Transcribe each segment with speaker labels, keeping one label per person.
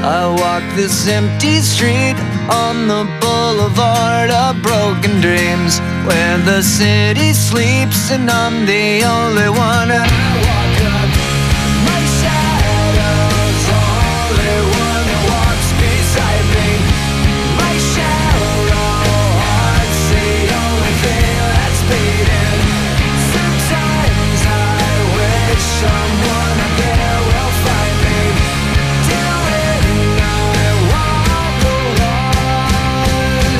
Speaker 1: I walk this empty street on the boulevard of broken dreams, where the city sleeps and I'm the only one. And I walk up, my shadow's the only one that walks beside me. My shallow heart's the only thing that's beating. Sometimes I wish someone out there will find me. Till then I walk alone.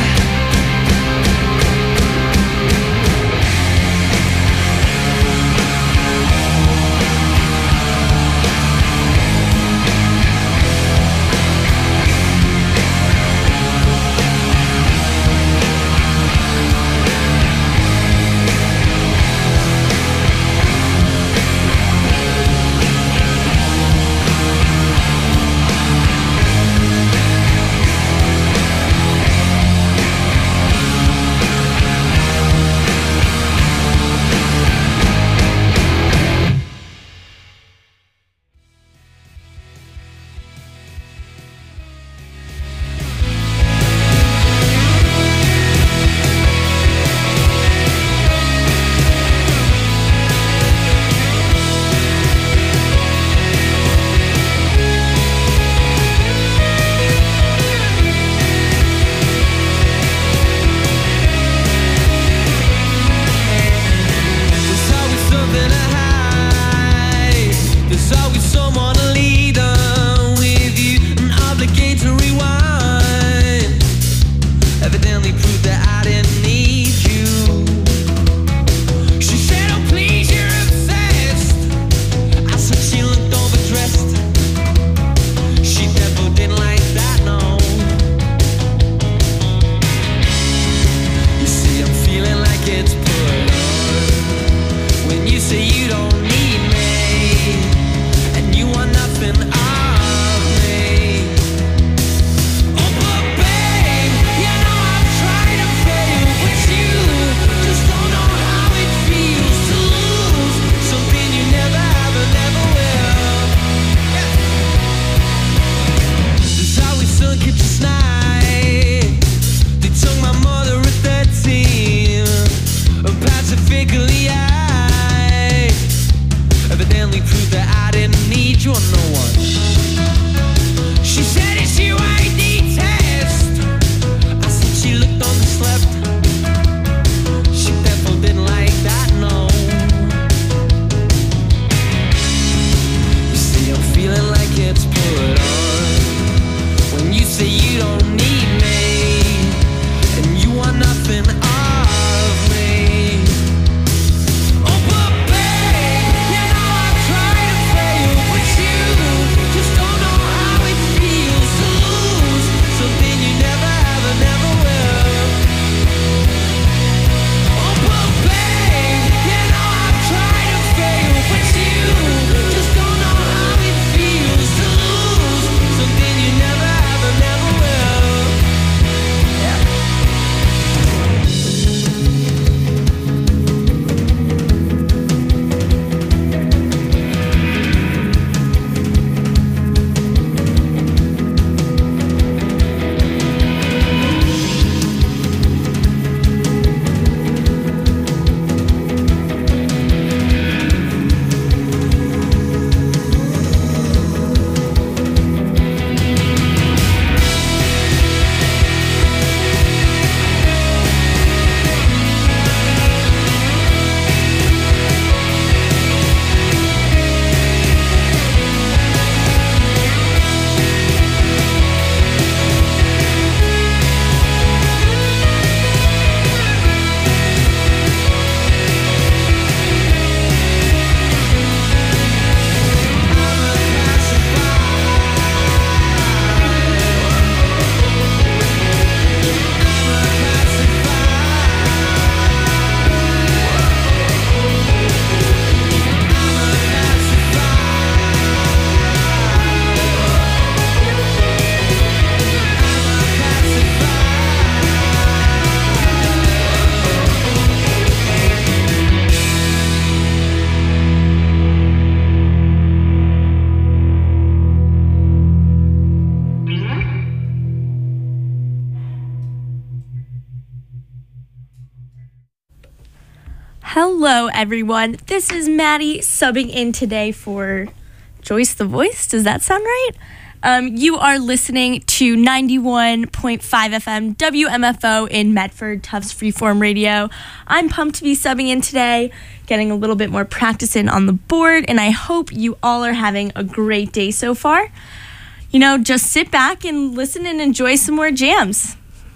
Speaker 2: Hello, everyone. This is Maddie subbing in today for Joyce the Voice. Does that sound right? You are listening to 91.5 FM WMFO in Medford, Tufts Freeform Radio. I'm pumped to be subbing in today, getting a little bit more practice in on the board, and I hope you all are having a great day so far. You know, just sit back and listen and enjoy some more jams.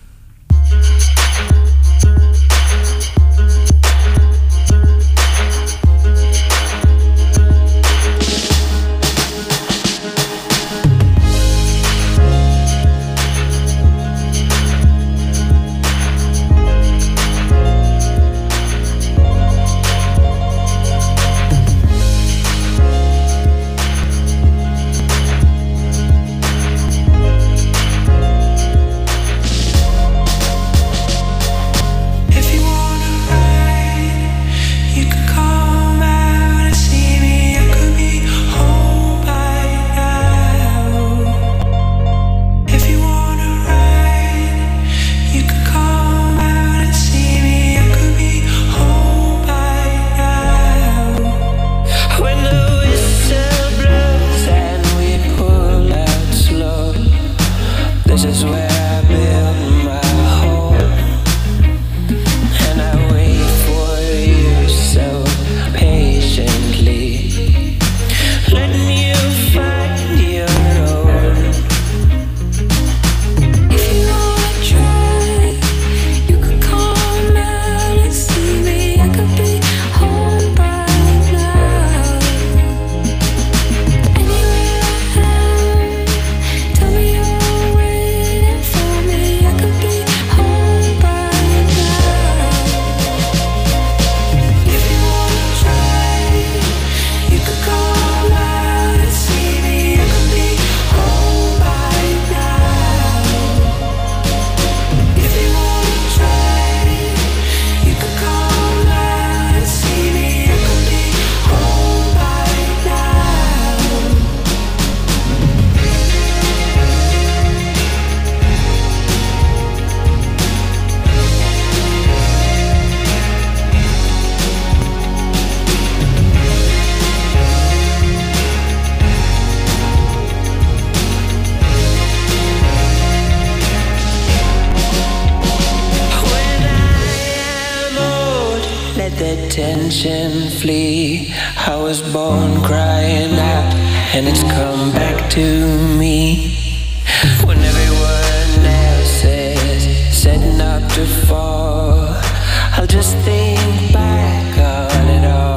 Speaker 3: Tension flee. I was born crying out, and it's come back to me. When everyone else is setting up to fall, I'll just think back on it all.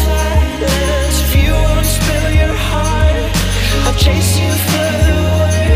Speaker 4: Chase you for the world.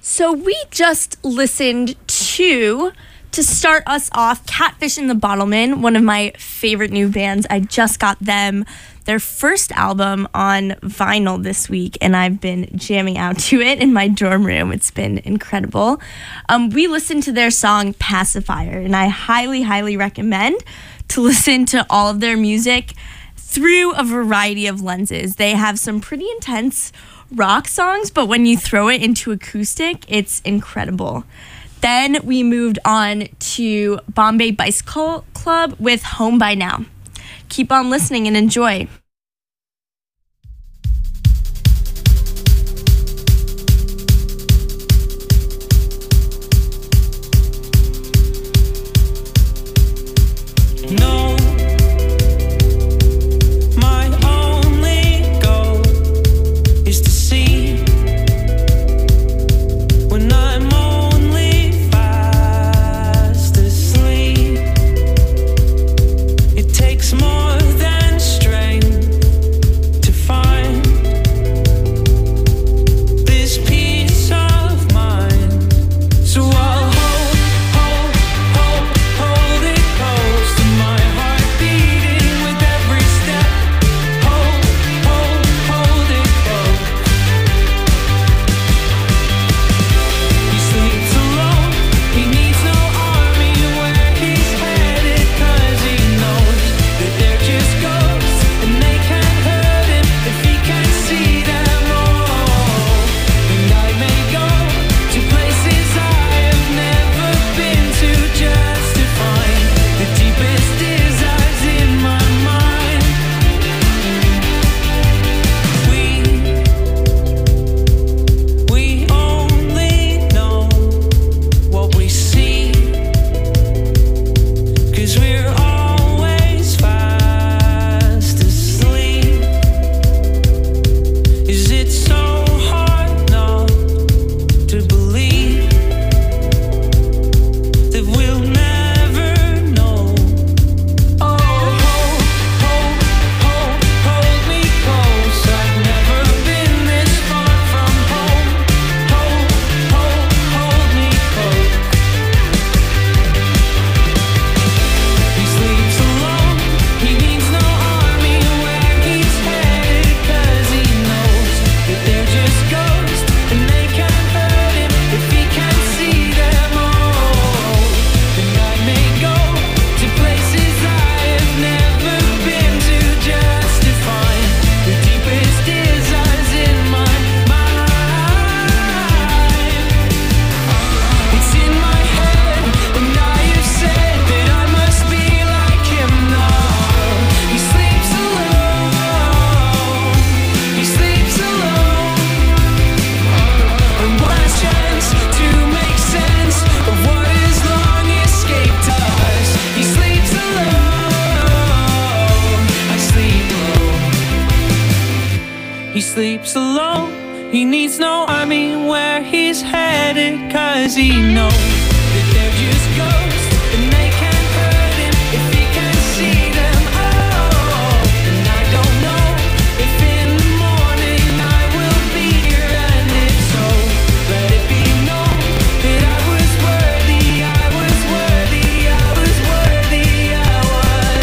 Speaker 2: So we just listened to start us off, Catfish and the Bottlemen, one of my favorite new bands. I just got them their first album on vinyl this week, and I've been jamming out to it in my dorm room. It's been incredible. We listened to their song Pacifier, and I highly, highly recommend to listen to all of their music through a variety of lenses. They have some pretty intense rock songs, but when you throw it into acoustic, it's incredible. Then we moved on to Bombay Bicycle Club with Home by Now. Keep on listening and enjoy.
Speaker 4: No, my only goal is to see when I'm only fast asleep. It takes more than strength to find this peace of mind. So I'll hold it close to my heart beating with every step. Hold it close. He sleeps alone, he needs no army where he's headed, 'cause he knows that they're just ghosts and they can't hurt him if he can't see them all. And I may go to places I have never been to just to find the deepest desires in my mind. We only know what we see, 'cause we're always fast asleep. Is it so hard not to believe that we'll never know? Oh, hold me close. I've never been this far from home. Hold me close. He sleeps alone, he needs no army where he's headed, 'cause he knows that they're just ghosts and they can't hurt him if he can't see them all. And I may go to places I have never been to just to find the deepest desires in my mind. It's in my head, and I have said that I must be like him now. He sleeps alone, he sleeps alone. And last chance to make sense of what has long escaped us. He sleeps alone, I sleep alone. He sleeps alone, he needs no army where he's headed, 'cause he knows that they're just ghosts and they can't hurt him if he can't see them all. And I don't know if in the morning I will be here, and if so, let it be known that I was worthy, I was worthy, I was worthy, I was.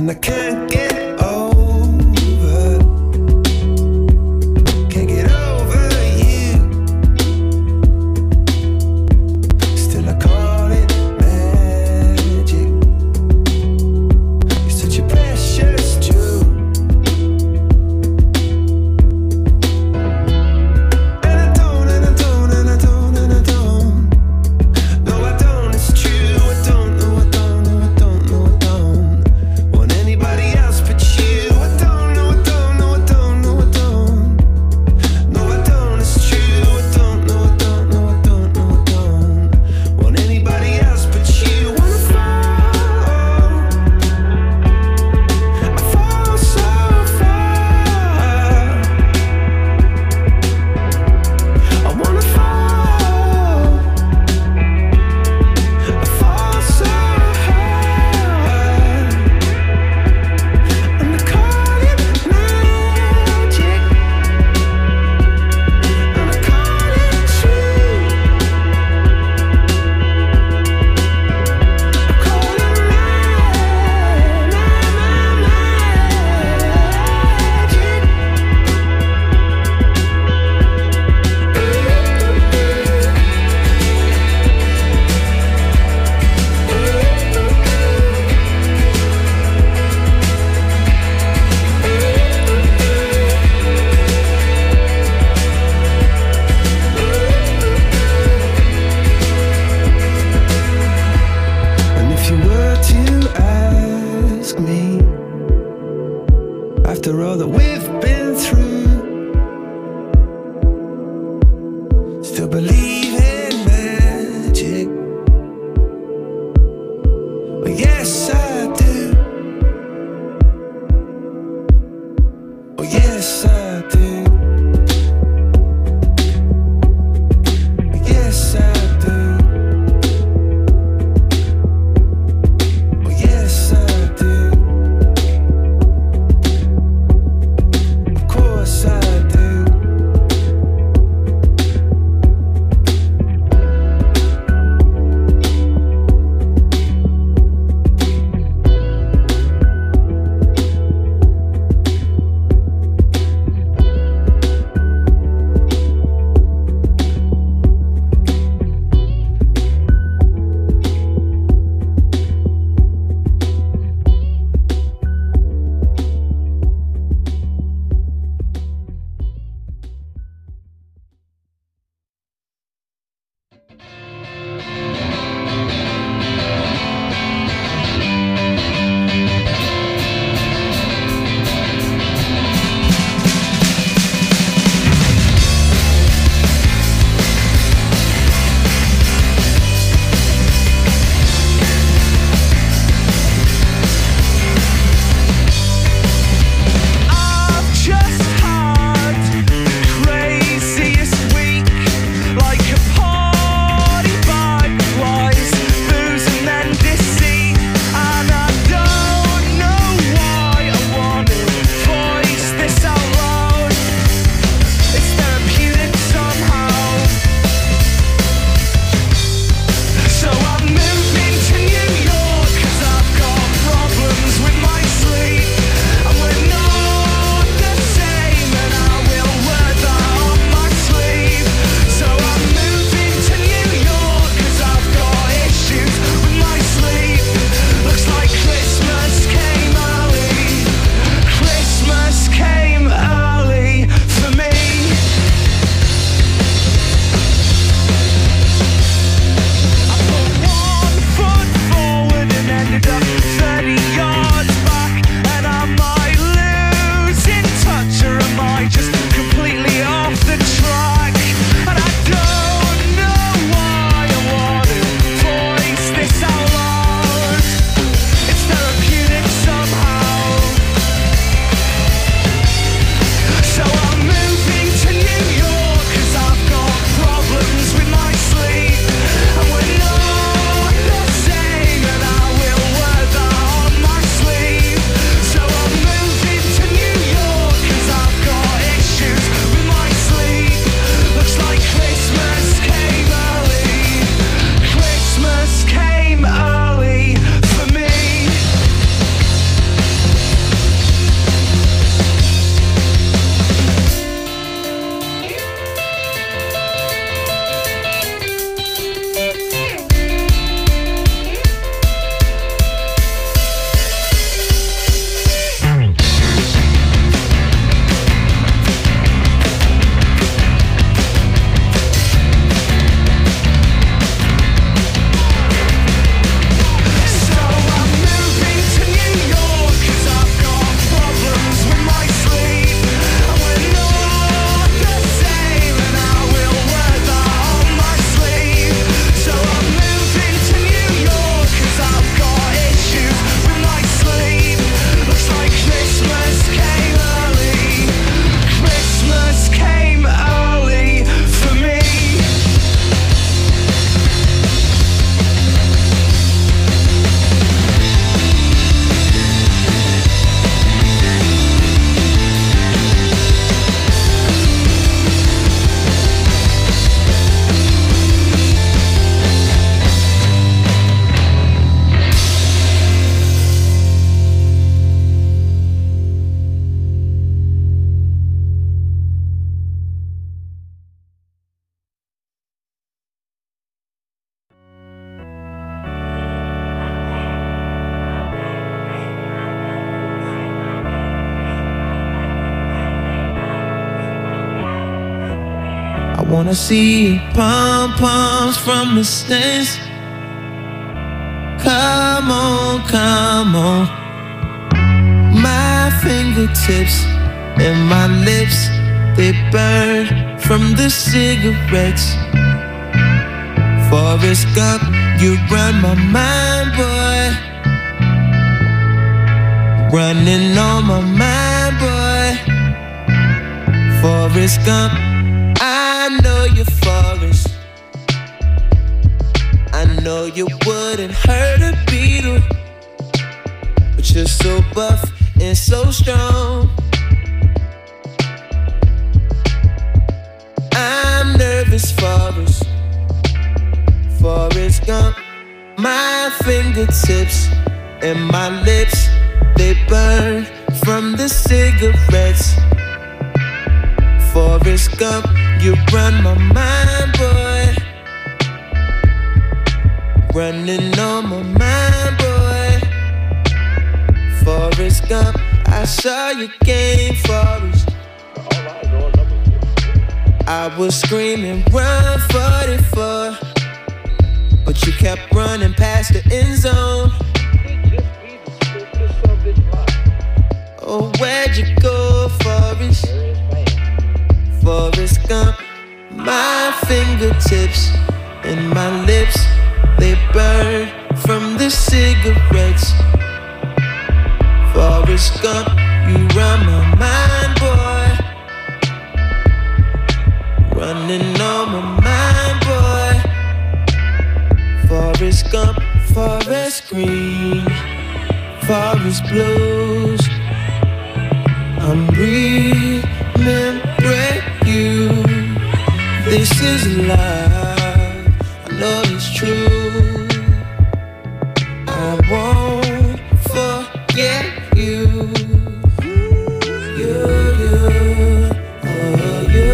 Speaker 5: and I can't get over, can't get over you. Still I call it magic. You're such a precious jewel, and I don't, and I don't, and I don't, and I don't. No, I don't. It's true. I don't know. I don't know. I don't know. I don't want anybody else but you. I don't know. I don't know. I don't know. I don't. No, I don't. It's true. I don't know. I don't know. I don't know. I don't want anybody else but you. Wanna fall, I fall so far. I wanna fall, I fall so hard. And I call it magic, and I call it true. I call it And if you were to ask me, after all that we've been through, still believe in magic? Well, yes, I do. Oh, yes, I do. Yes, I do. Oh, yes, I do. Of course I do. wanna see pom-poms from the stands. Come on, come on. My fingertips and my lips, they burn from the cigarettes. Forrest Gump, you run my mind, boy. Running on my mind, boy. Forrest Gump, I know you're Forrest. I know you wouldn't hurt a beetle, but you're so buff and so strong. I'm nervous, Forrest. Forrest Gump, my fingertips and my lips, they burn from the cigarettes. Forrest Gump, you run my mind, boy. Running on my mind, boy. Forrest Gump, I saw your game, Forrest. I was screaming, run 44, but you kept running past the end zone. Oh, where'd you go, Forrest? Forrest Gump, my fingertips and my lips, they burn from the cigarettes. Forrest Gump, you run my mind, boy. Running on my mind, boy. Forrest Gump, forest green, forest blues. I'm remembering you. This is love, I know it's true. I won't forget you. You, oh you.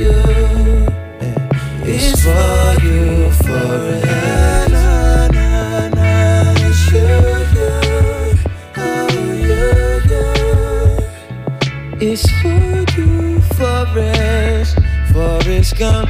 Speaker 5: It's for you forever. It's you, oh you. It's for you Forrest, Forrest Gump.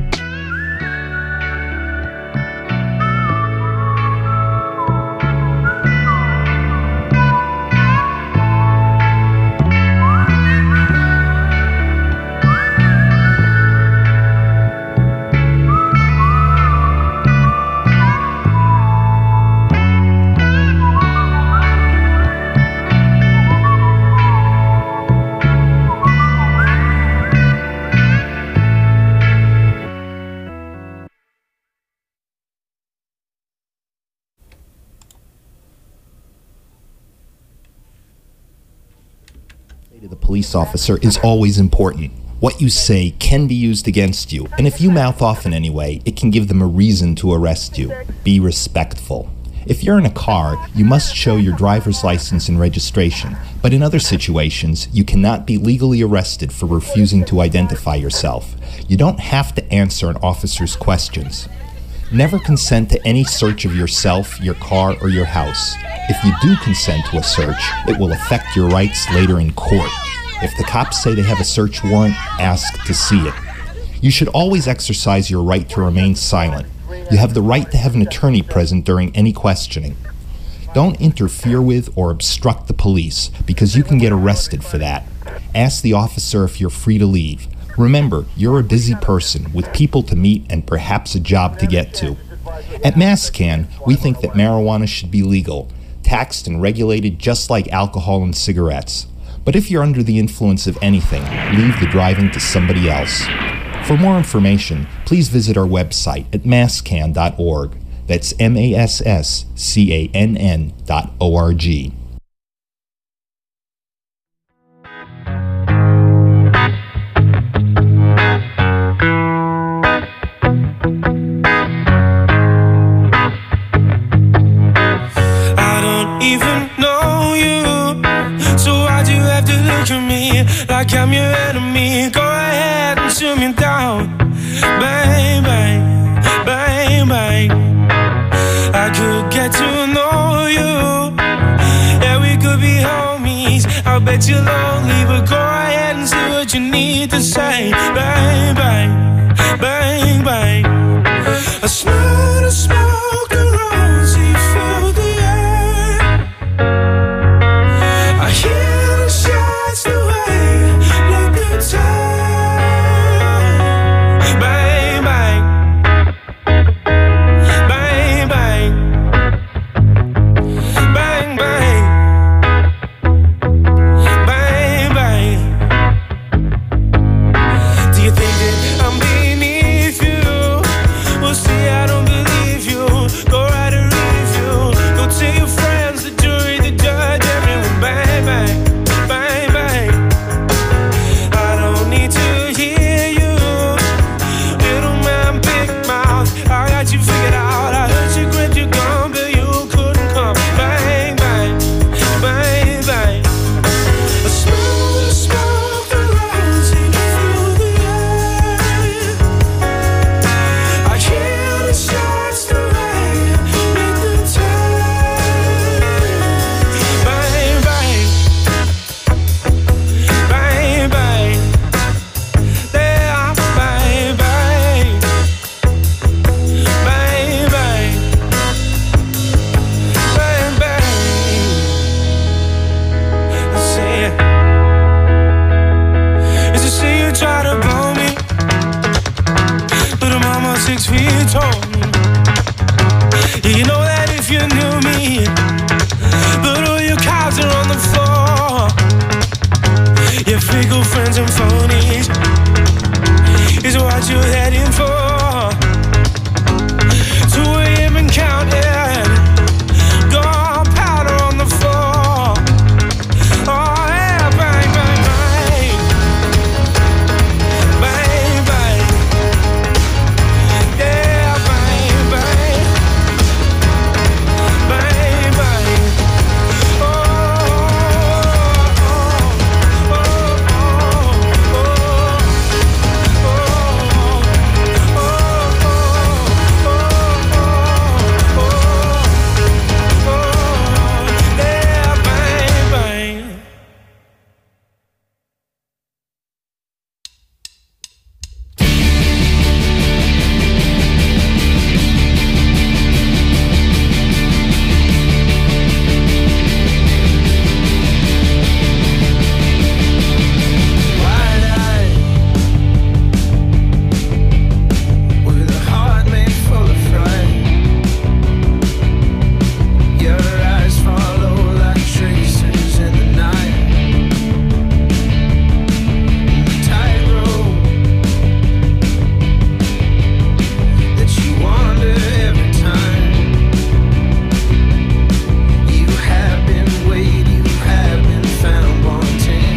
Speaker 6: The police officer is always important. What you say can be used against you, and if you mouth off in any way, it can give them a reason to arrest you. Be respectful. If you're in a car, you must show your driver's license and registration, but in other situations, you cannot be legally arrested for refusing to identify yourself. You don't have to answer an officer's questions. Never consent to any search of yourself, your car, or your house. If you do consent to a search, it will affect your rights later in court. If the cops say they have a search warrant, ask to see it. You should always exercise your right to remain silent. You have the right to have an attorney present during any questioning. Don't interfere with or obstruct the police, because you can get arrested for that. Ask the officer if you're free to leave. Remember, you're a busy person with people to meet and perhaps a job to get to. At MassCan, we think that marijuana should be legal, taxed and regulated just like alcohol and cigarettes. But if you're under the influence of anything, leave the driving to somebody else. For more information, please visit our website at masscan.org. That's MASSCANN.org.
Speaker 4: Like I'm your enemy, go ahead and shoot me down. Bang, bang, bang, bang. I could get to know you. Yeah, we could be homies. I'll bet you're lonely, but go ahead and say what you need to say. Bang, bang,
Speaker 5: 6 feet tall. You know that if you knew me, but all your cards are on the floor. Your fickle friends and phonies is what you're heading for. 2 a.m. and counting, gunpowder on the floor. Oh yeah, bang, bang, bang, bang, bang, yeah, bang, bang, bang, bang. Oh, oh, oh, oh, yeah, bang, bang. Wide-eyed, with a heart made full of fright. Your eyes follow like tracers in the night. The tightrope that you wander every time. You have been weighed, you have been found wanting.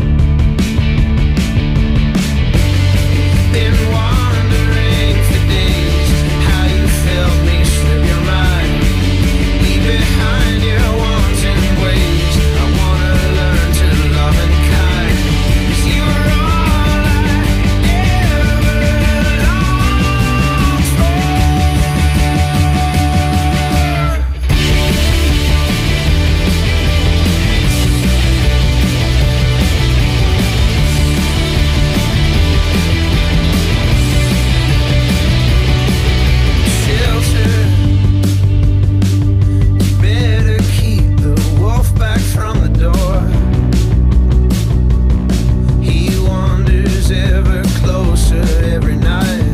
Speaker 5: Been wondering for days how you felt me slip your mind. Leave behind your wanton ways. I wanna learn to love and kind. 'Cause you were all I ever longed for. Shelter, you better keep the wolf back from the door. He wanders ever closer every night.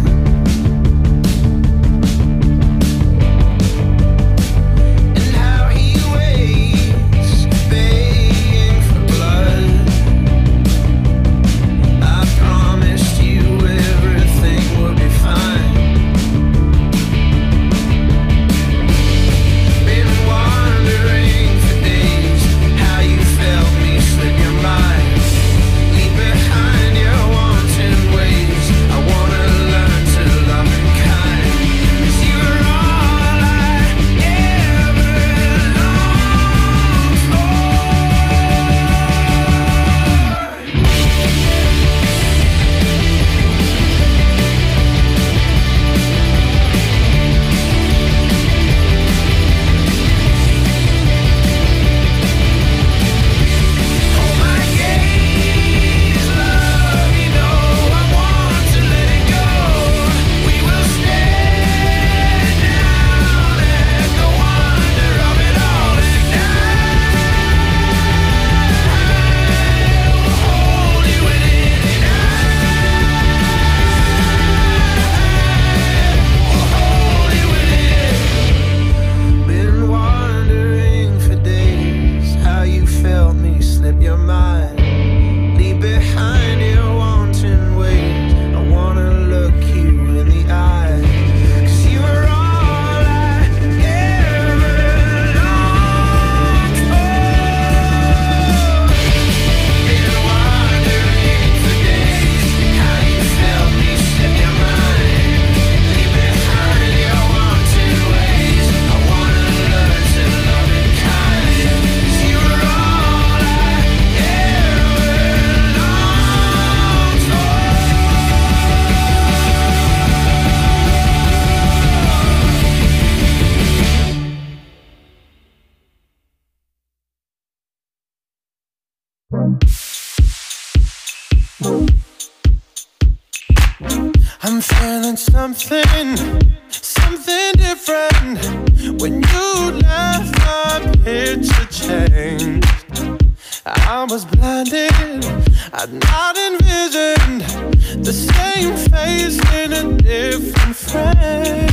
Speaker 5: And how he waits, begging for blood. I promised you everything would be fine. Been wondering for days how you felt me slip your mind. Leave behind your wanton ways. I wanna learn to love and kind. 'Cause you were all I ever longed for. Hold my gaze, love, you know I want to let it go. We will stand down at the wonder of it all, and I will hold you in it, and I will hold you in it. Been wondering for days how you felt me slip your mind. Leave behind your wanton ways. I wanna look you in the eyes. 'Cause you were all I ever longed for. Been wondering for days how you felt me slip your mind. Leave behind your wanton ways. I wanna learn to love and kind. 'Cause you were all I ever longed for. I'm feeling something different. When you left, my picture changed. I was blinded, I'd not envisioned the same face in a different frame.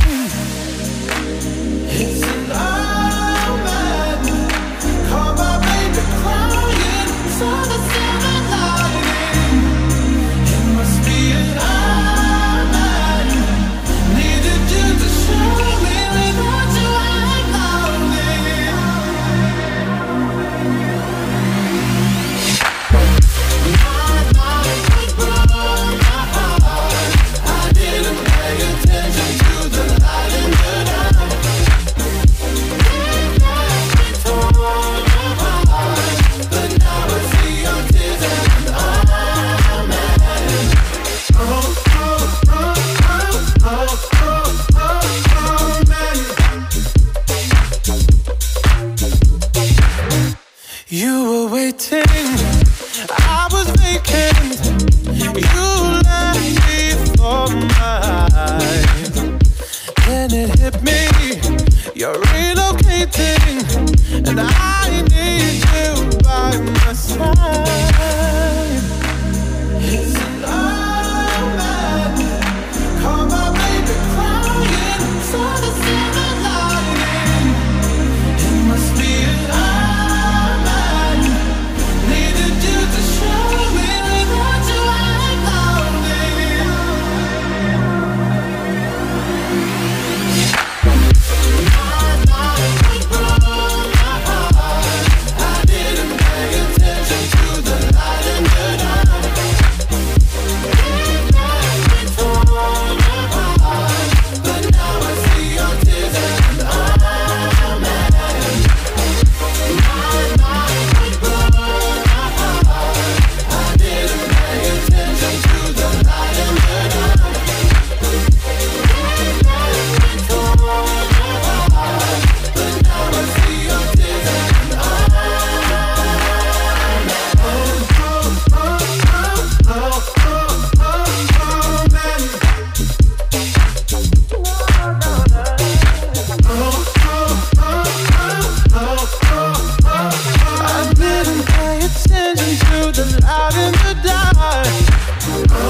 Speaker 5: It's an omen, call my baby crying, saw the silver lining. It must be an omen, needed you to show me without you I'm lonely. My life was blown apart, I didn't pay attention to the light in the dark. It left me torn apart, but now I see your tears and I'm mad. You were waiting, I was vacant. You left me for mine. Then it hit me, you're relocating, and I need you by my side. It's an omen, call my baby crying, saw the silver lining. It must be an omen, needed you to show me without you I'm lonely. My life was blown apart, I didn't pay attention to the light in the dark. It left me torn apart, but now I see your tears and I'm mad. My life was blown apart, I didn't pay attention to the light in the dark. It left me torn apart, but now I see your tears and I'm I didn't pay attention to the light in the dark.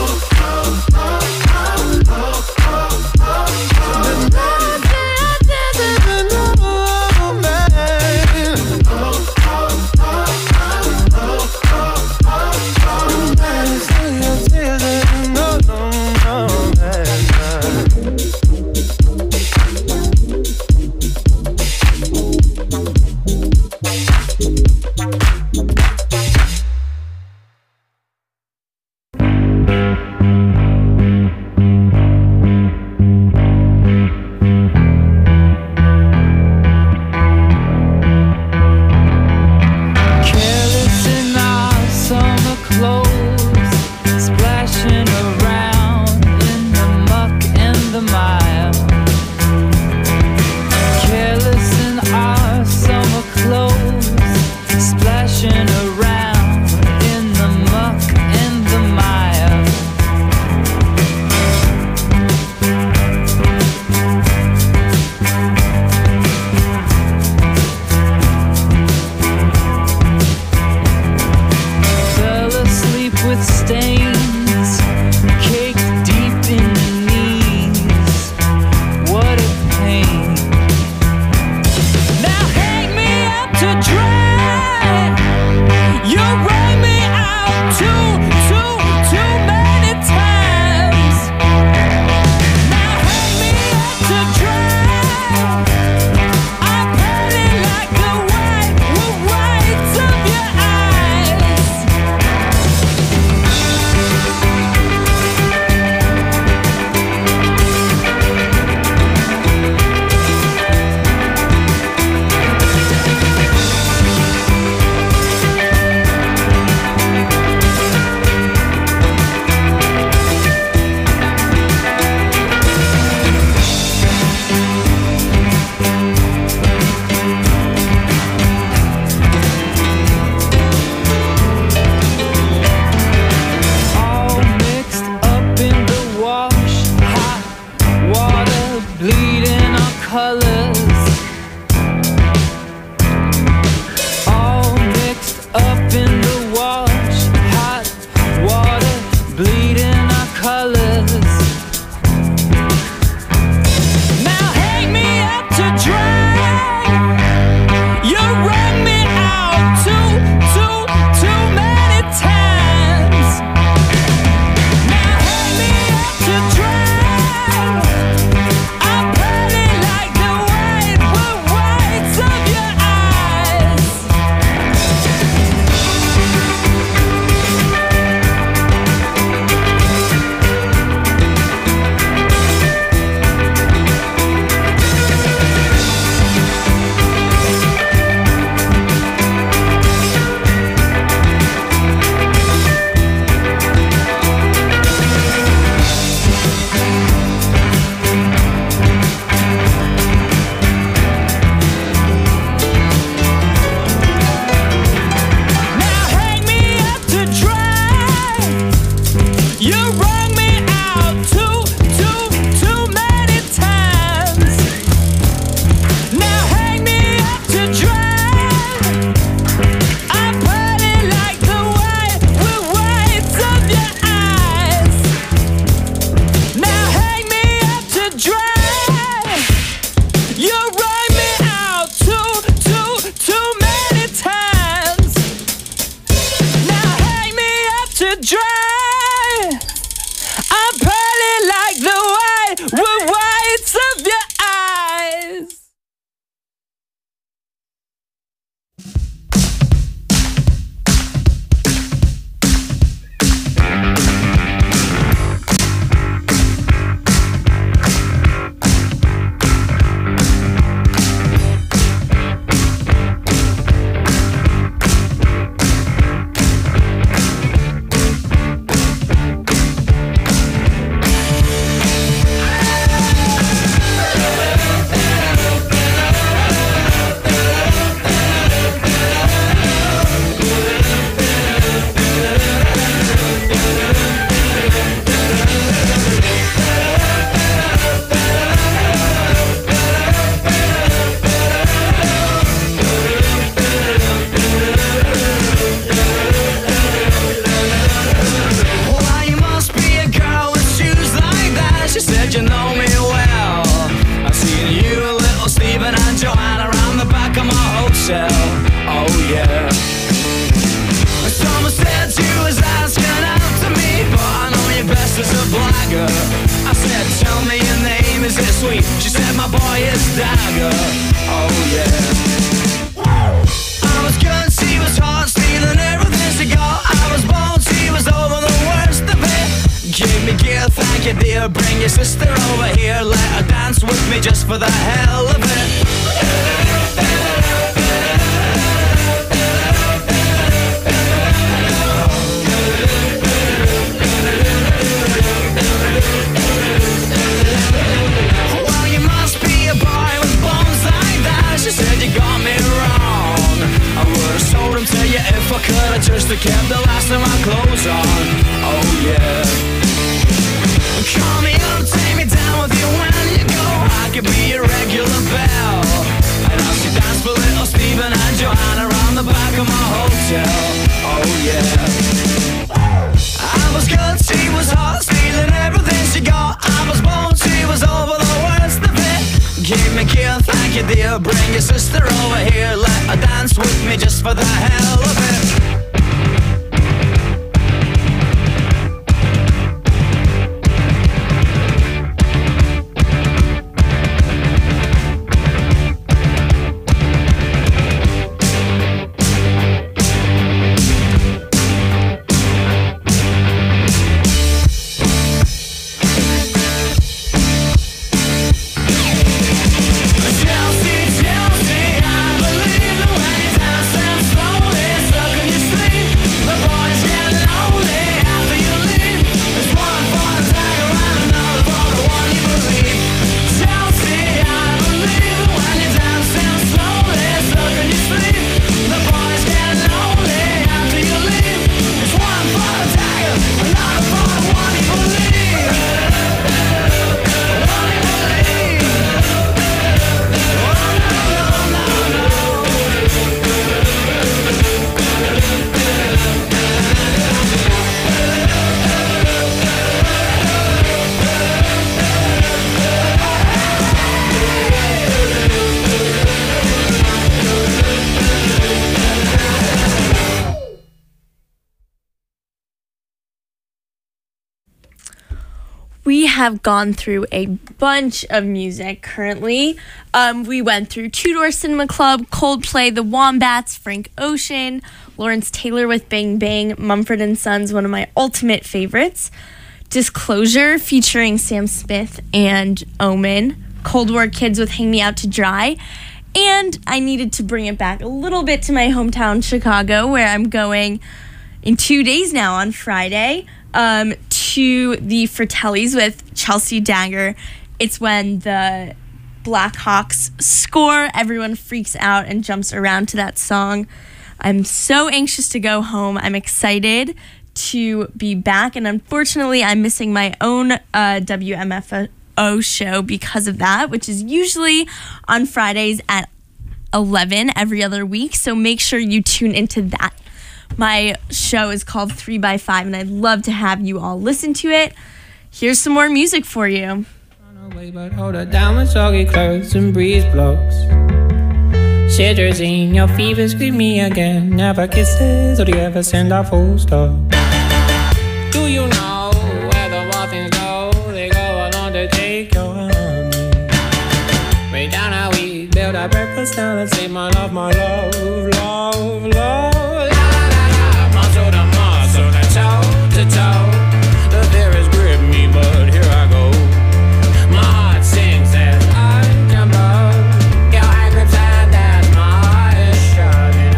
Speaker 4: Careless in our summer clothes, splashing around in the muck and the mire. Careless in our summer clothes, splashing around in the muck and the mire. Fell asleep with stains caked deep in the knees. What a pain. Now hang me up to dry. You wrung me out too many times. Now hang me up to dry. I'm burning like the whites of your eyes. All mixed up in the wash, hot water bleeding our colors. All mixed up in
Speaker 1: know me well. I've seen you, little Stephen and Joanna around the back of my hotel. Oh yeah. Someone said you was asking out to me, but I know you best as a blagger. I said, tell me your name, is it sweet? She said, my boy is Dagger. Oh yeah. I was good, she was hot, stealing everything she got. I was bold, she was over the worst of it. Give me gear, thank you dear. Bring your sister over here, let her dance with me just for the hell of it. Well, you must be a boy with bones like that. She said you got me wrong. I would've sold him to you if I could've just kept the last of my clothes on. Oh yeah. Call me up, take me down with you when you go. I could be a regular belle, and I'll see dance for little Stephen and Joanna around the back of my hotel. Oh yeah. I was good, she was hot, stealing everything she got. I was bold, she was over the worst of it. Give me gear, thank you dear. Bring your sister over here, let her dance with me just for the hell of it.
Speaker 2: We have gone through a bunch of music currently. We went through Two Door Cinema Club, Coldplay, The Wombats, Frank Ocean, Lawrence Taylor with Bang Bang, Mumford & Sons, one of my ultimate favorites, Disclosure featuring Sam Smith and Omen, Cold War Kids with Hang Me Out to Dry, and I needed to bring it back a little bit to my hometown, Chicago, where I'm going in 2 days now on Friday, to the Fratellis with Chelsea Dagger. It's when the Blackhawks score, everyone freaks out and jumps around to that song. I'm so anxious to go home. I'm excited to be back, and unfortunately I'm missing my own WMFO show because of that, which is usually on Fridays at 11 every other week, so make sure you tune into that. My show is called 3x5, and I'd love to have you all listen to it. Here's some more music for you.
Speaker 7: But hold her down with soggy clothes and breeze blocks. Cetirizine, your fever, scream me again. Never kisses, or do you ever send a full stop? Do you know where the wild things go? They go along to take your honey. Way down how we build our breakfast down and say my love, love, love. To toe, the fear grip me, but here I go. My heart sings as I jump up. Your hand grips and as my heart is shining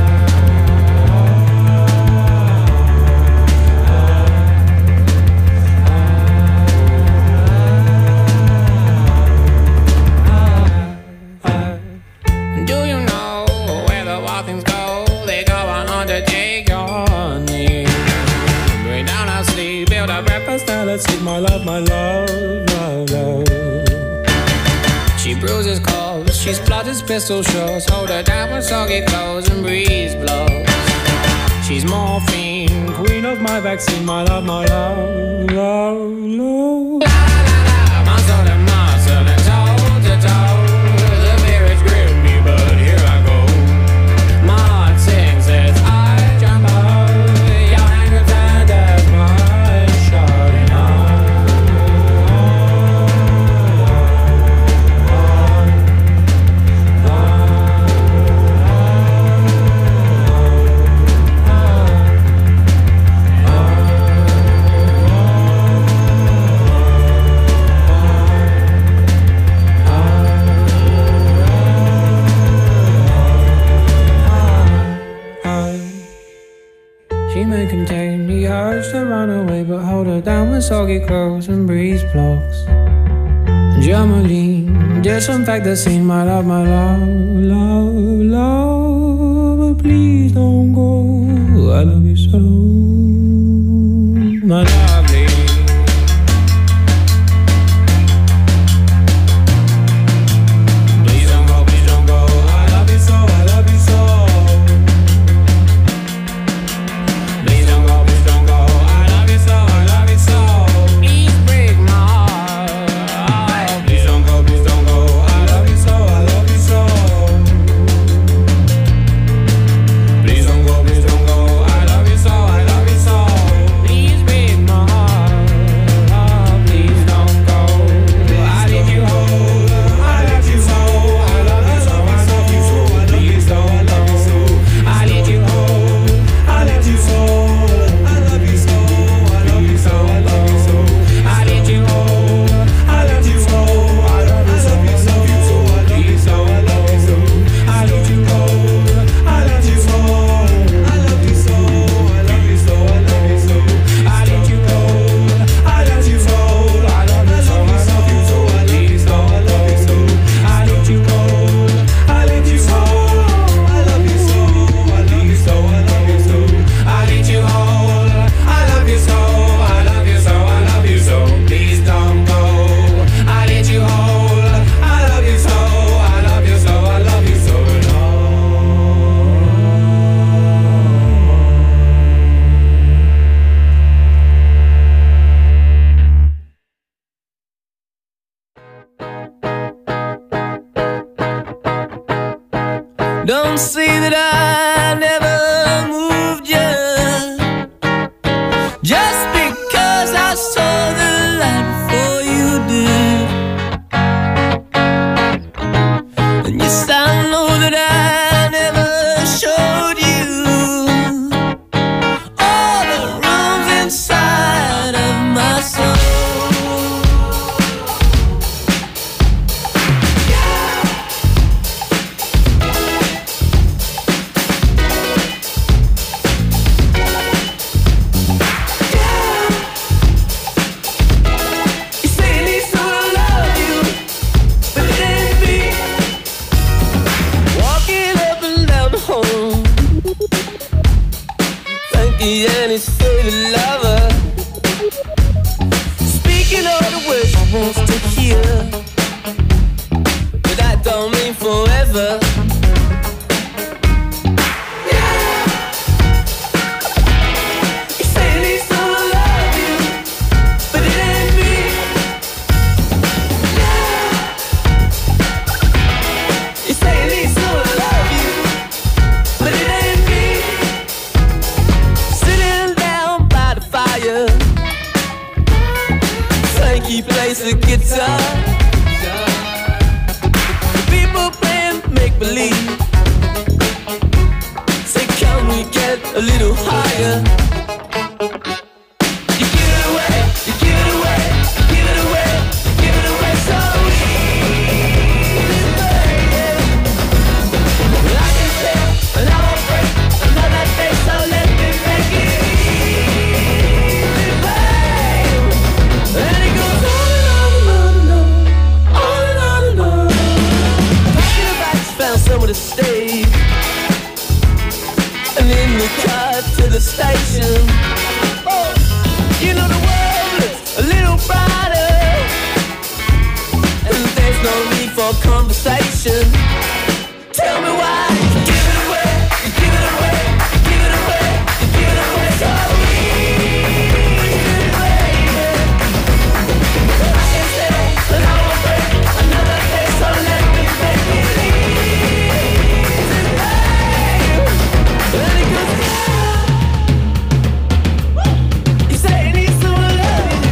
Speaker 7: up. Do you know where the wild things go? They go on to take your honey. Build a breakfast now, let's eat my love, love, love. She bruises calls, she splutters pistol shots. Hold her down with soggy clothes and breeze blows. She's morphine, queen of my vaccine, my love, love, love. La la la la, the soggy clothes and breeze blocks. And Germolene, disinfect the scene, my love, but please don't go. I love you so, my lovely. Please don't go, please don't go. I love you so, I love you so. Please don't go, please don't go. I love you so, I love you so. Please break my heart. Please don't go, please don't go. I love you so, I love you so. Please don't go, please don't go. I love you so, I love you so. Please break my heart. Please don't go. I need you whole. I love you so, I love you so, I love you so. Please don't love you so. I need you whole. I love you so, I love you so, I love you so, I love you so. I need you whole. I love you so, I love you so, I love you so, I love you so, I love you so. I need you whole. I love you so, I love you so, I love you so, I love you so. I need you whole. I love you so, I love you so, I love you so. I need you so, I love you so. I need you whole. I love you so, I love you so, I love you so, I love you so. I need you whole. I love you so, I love you so, I love you so. Please don't go. I need you whole. I love you so, I love you so, I love you so.
Speaker 1: Don't say that I never moved you just because I saw the light before you did. And yes, I know that I never showed you all the rooms inside of my soul. You say you need someone to love you, but it ain't me. Walking up and down the hall, Frankie and his favorite lover, speaking all the words she wants to hear, but that don't mean forever. You say you need someone to love you, but it ain't me. You say you need someone to love you, but it ain't me. Sitting down by the fire, Frankie plays the guitar. People playing make-believe. Say, can we get a little higher? You give it away, you give it away, you give it away, you give it away so easy, baby. Well, I can stay and I won't break another day, so let me make it easy, babe. And it goes on and on and on and on, on and on and on. Talking about you found somewhere to stay, and in the car to the station. Oh, you know the world looks a little brighter, and there's no need for conversation. Tell me why you give it away, you give it away, you give it away, you give it away so easy, baby. I can stay and I won't break another day, so let me make it easy, babe. Let it go down. You say you need someone to love you.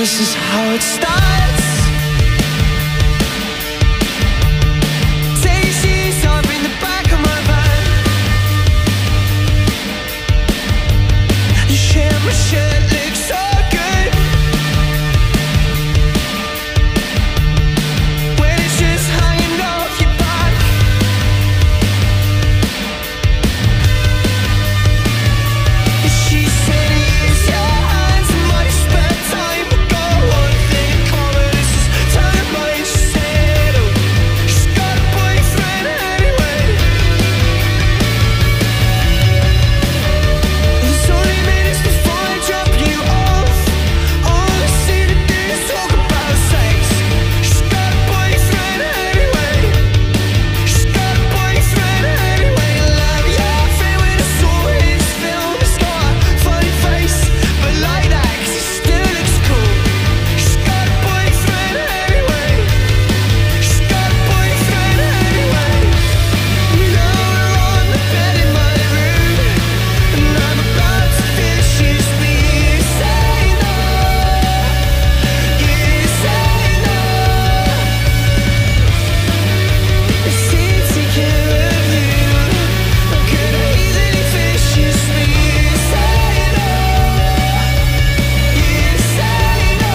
Speaker 1: this is how it starts. Daisies up in the back of my van. You share my shirt, looks so good. When it's just hanging off your back. She said, use your hands and my spare time. Go one thing common, this is time mine. She said, oh, she's got a boyfriend anyway. There's only minutes before I drop you off. All I see to do is talk about sex. She's got a boyfriend anyway. She's got a boyfriend anyway. Love your friend when I saw his film. He's got a funny face, but like that 'cause he still looks cool. She's got a boyfriend anyway. She's got a boyfriend anyway. Now we're on the bed in my room, and I'm about to finish his beer. You say no, you say no. Is he taking of you? Could I easily finish his beer? You say no, you say no.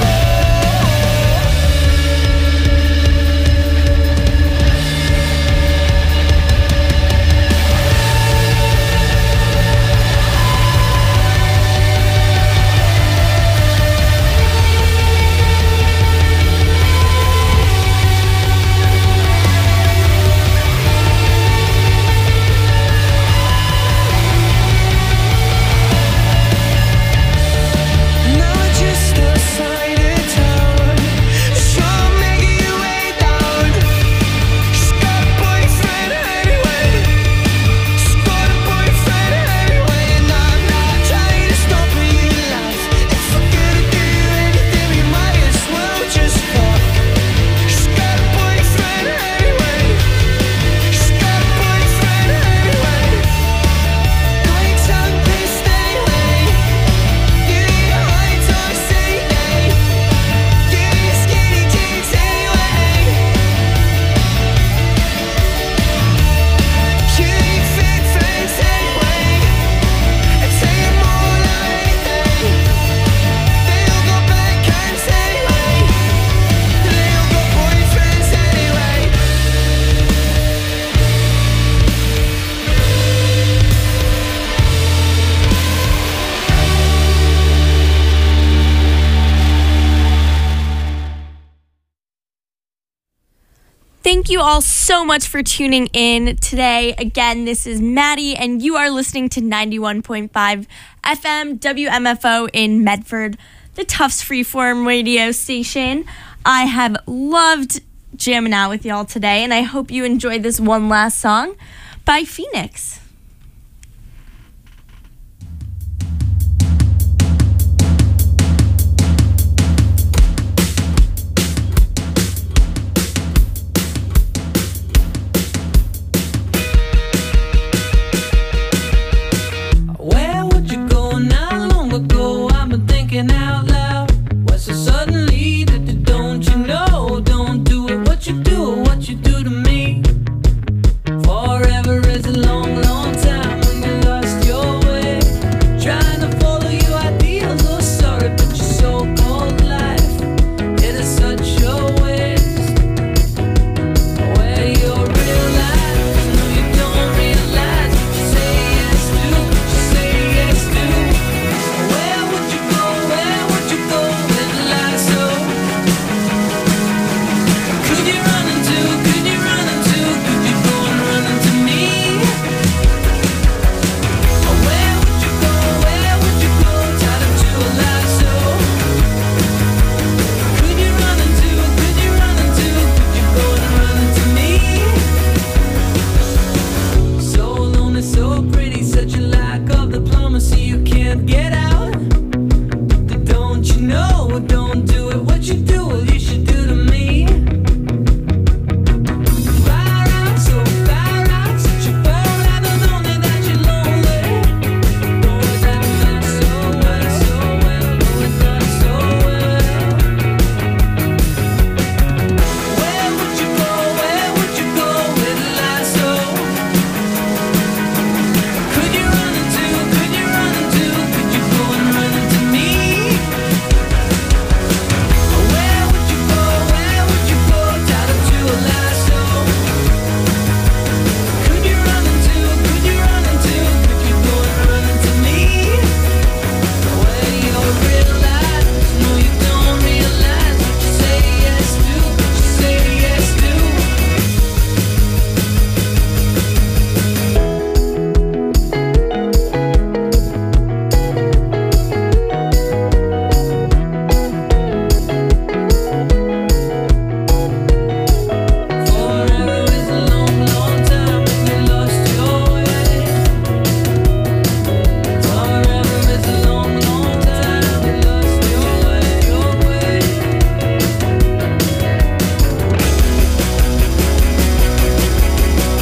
Speaker 1: Now we're just outside of town. She'll make your way down. She's got a boyfriend anyway. She's got a boyfriend anyway. And I'm not trying to stop her, you laugh. If we're gonna do anything, we might as well just fuck. She's got a boyfriend anyway. She's got a boyfriend anyway. Got your tongue pissed anyway. You eat hot dogs any day. You eat skinny jeans anyway. You eat fake friends anyway. I tell you more than anything. They all got backhands anyway. They all got boyfriends anyway.
Speaker 2: Thank you all so much for tuning in today. Again, this is Maddie, and you are listening to 91.5 FM WMFO in Medford, the Tufts Freeform radio station. I have loved jamming out with y'all today, and I hope you enjoyed this one last song by Phoenix.